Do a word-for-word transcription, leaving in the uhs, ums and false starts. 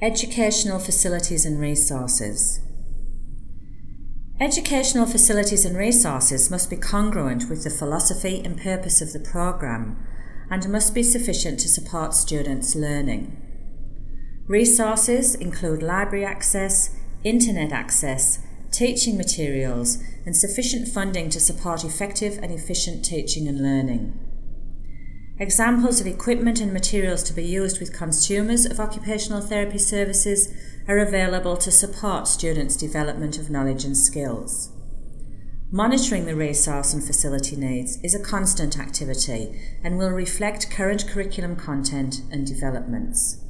Educational facilities and resources. Educational facilities and resources must be congruent with the philosophy and purpose of the programme and must be sufficient to support students' learning. Resources include library access, internet access, teaching materials, and sufficient funding to support effective and efficient teaching and learning. Examples of equipment and materials to be used with consumers of occupational therapy services are available to support students' development of knowledge and skills. Monitoring the resource and facility needs is a constant activity and will reflect current curriculum content and developments.